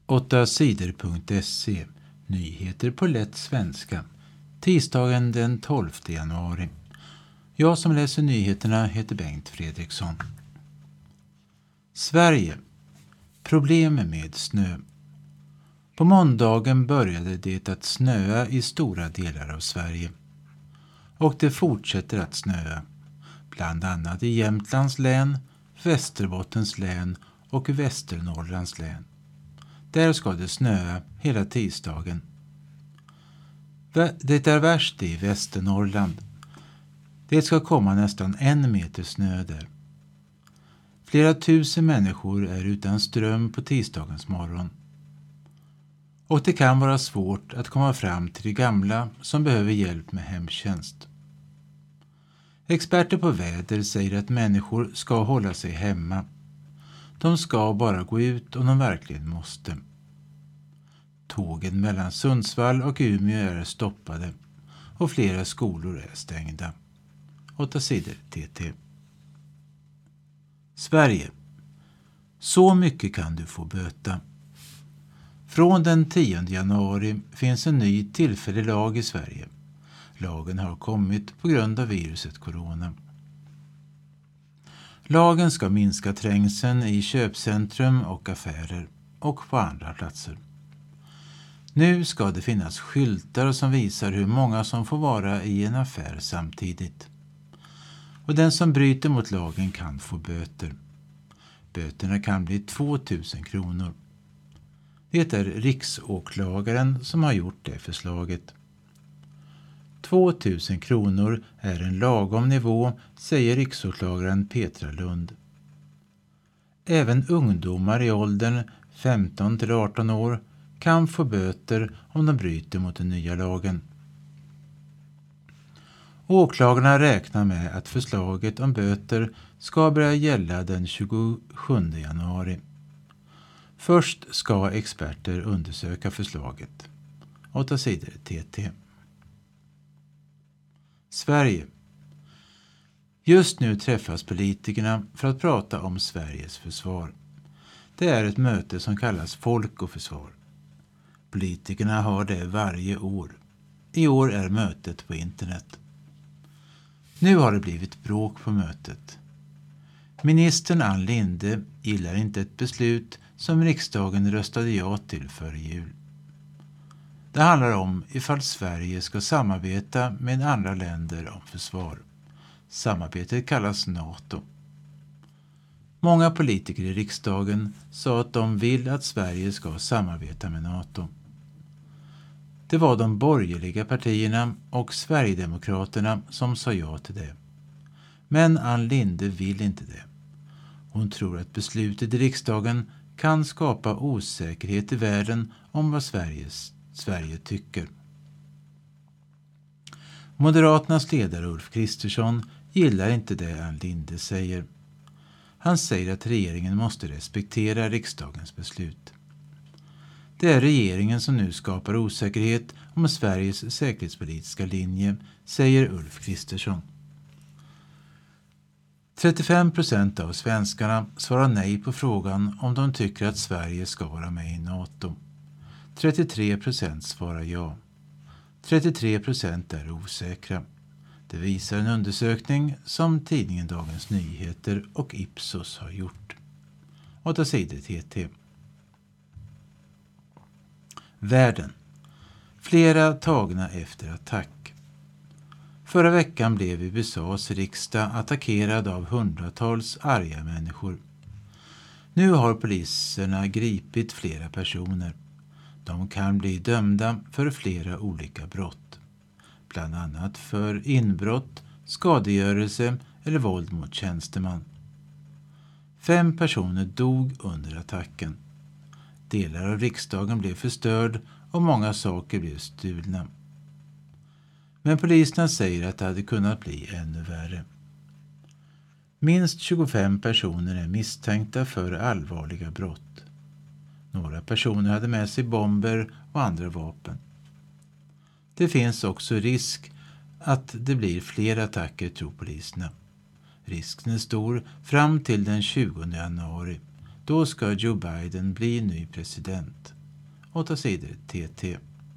8sidor.se. Nyheter på lätt svenska. Tisdagen den 12 januari. Jag som läser nyheterna heter Bengt Fredriksson. Sverige. Problem med snö. På måndagen började det att snöa i stora delar av Sverige. Och det fortsätter att snöa. Bland annat i Jämtlands län, Västerbottens län och Västernorrlands län. Där ska det snöa hela tisdagen. Det är värst i Västernorrland. Det ska komma nästan 1 meter snö där. Flera tusen människor är utan ström på tisdagens morgon. Och det kan vara svårt att komma fram till de gamla som behöver hjälp med hemtjänst. Experter på väder säger att människor ska hålla sig hemma. De ska bara gå ut om de verkligen måste. Tågen mellan Sundsvall och Umeå är stoppade och flera skolor är stängda. 8 sidor TT. Sverige. Så mycket kan du få böta. Från den 10 januari finns en ny tillfällig lag i Sverige. Lagen har kommit på grund av viruset corona. Lagen ska minska trängseln i köpcentrum och affärer och på andra platser. Nu ska det finnas skyltar som visar hur många som får vara i en affär samtidigt. Och den som bryter mot lagen kan få böter. Böterna kan bli 2000 kronor. Det är riksåklagaren som har gjort det förslaget. 2000 kronor är en lagom nivå, säger riksåklagaren Petra Lund. Även ungdomar i åldern 15 till 18 år kan få böter om de bryter mot den nya lagen. Åklagarna räknar med att förslaget om böter ska börja gälla den 27 januari. Först ska experter undersöka förslaget. 8 sidor TT. Sverige. Just nu träffas politikerna för att prata om Sveriges försvar. Det är ett möte som kallas Folk och försvar. Politikerna har det varje år. I år är mötet på internet. Nu har det blivit bråk på mötet. Ministern Ann Linde gillar inte ett beslut som riksdagen röstade ja till före jul. Det handlar om ifall Sverige ska samarbeta med andra länder om försvar. Samarbetet kallas NATO. Många politiker i riksdagen sa att de vill att Sverige ska samarbeta med NATO. Det var de borgerliga partierna och Sverigedemokraterna som sa ja till det. Men Ann Linde vill inte det. Hon tror att beslutet i riksdagen kan skapa osäkerhet i världen om vad Sverige tycker. Moderaternas ledare Ulf Kristersson gillar inte det Ann Linde säger. Han säger att regeringen måste respektera riksdagens beslut. Det är regeringen som nu skapar osäkerhet om Sveriges säkerhetspolitiska linje, säger Ulf Kristersson. 35% av svenskarna svarar nej på frågan om de tycker att Sverige ska vara med i NATO. 33% svarar ja. 33% är osäkra. Det visar en undersökning som tidningen Dagens Nyheter och Ipsos har gjort. 8 sidor TT. Världen. Flera tagna efter attack. Förra veckan blev USAs riksdag attackerad av hundratals arga människor. Nu har poliserna gripit flera personer. De kan bli dömda för flera olika brott. Bland annat för inbrott, skadegörelse eller våld mot tjänsteman. 5 personer dog under attacken. Delar av riksdagen blev förstörd och många saker blev stulna. Men poliserna säger att det hade kunnat bli ännu värre. Minst 25 personer är misstänkta för allvarliga brott. Några personer hade med sig bomber och andra vapen. Det finns också risk att det blir fler attacker, tror poliserna. Risken är stor fram till den 20 januari. Då ska Joe Biden bli ny president. 8 sidor TT.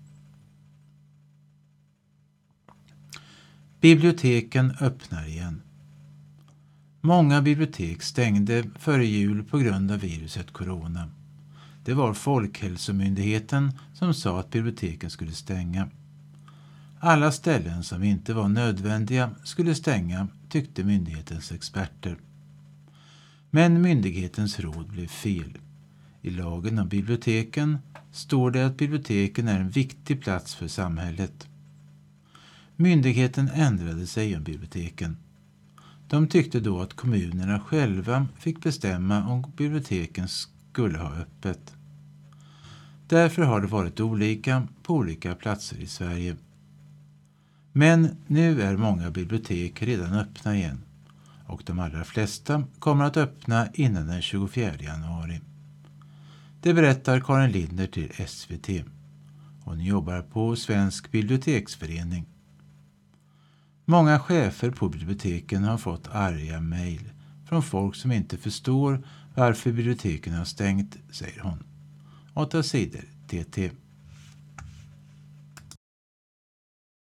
Biblioteken öppnar igen. Många bibliotek stängde före jul på grund av viruset corona. Det var Folkhälsomyndigheten som sa att biblioteken skulle stänga. Alla ställen som inte var nödvändiga skulle stänga, tyckte myndighetens experter. Men myndighetens råd blev fel. I lagen om biblioteken står det att biblioteken är en viktig plats för samhället. Myndigheten ändrade sig om biblioteken. De tyckte då att kommunerna själva fick bestämma om biblioteken skulle ha öppet. Därför har det varit olika på olika platser i Sverige. Men nu är många bibliotek redan öppna igen och de allra flesta kommer att öppna innan den 24 januari. Det berättar Karin Linder till SVT. Hon jobbar på Svensk biblioteksförening. Många chefer på biblioteken har fått arga mejl från folk som inte förstår varför biblioteken har stängt, säger hon. 8 sidor TT.